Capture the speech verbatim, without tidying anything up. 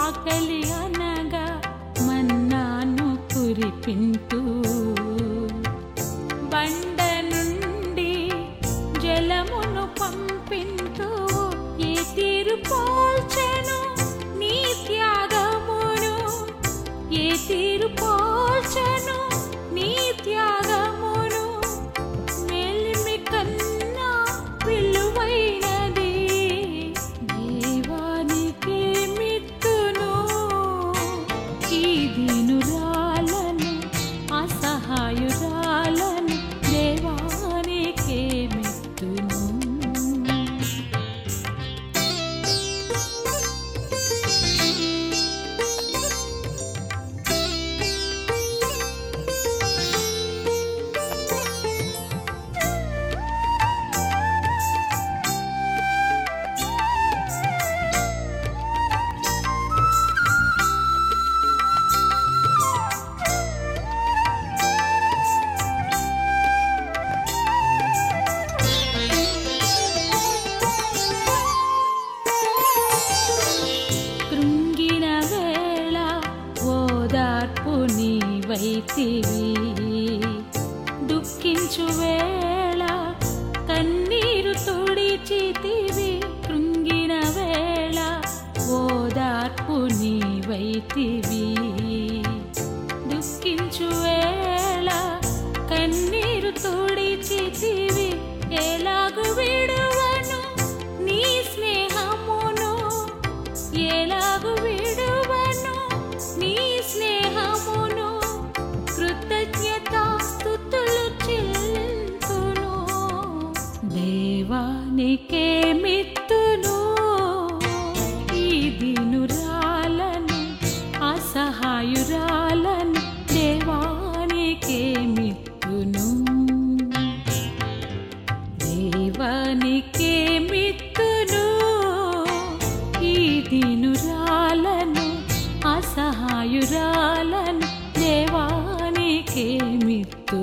ఆకలి అనగా మన్నాను కురిపింతూ బండ నుండి జలమును పంపింతూ ఏ తీరు పోల్చెను నీ త్యాగమును ఏ తీరు పోల్చెను నీ త్యాగమును మేలిమి కన్నా విలువైనది దేవానికి మిత్తును ఈ దీనురాలను అసహాయురాలను దేవానికి మిత్తును నీవైతివి దుఃఖించు వేళ కన్నీరు తుడిచితివి కృంగిన వేళ ఓదార్పు నీవైతివి దుఃఖించు వేళ కన్నీరు తుడిచితివి ఎలాగు విడువను నీ స్నేహమును ఎలాగు విడువను నీ స్నేహమును కృతజ్ఞతాస్తుతులు చెల్లింతును దేవానికే మిత్తును ఈ దీనురాలను అసహాయురాలను దేవానికే మిత్తును దేవానికే మిత్తును ఈ దీనురాలను అసహాయురాలను దేవానికే మిత్తు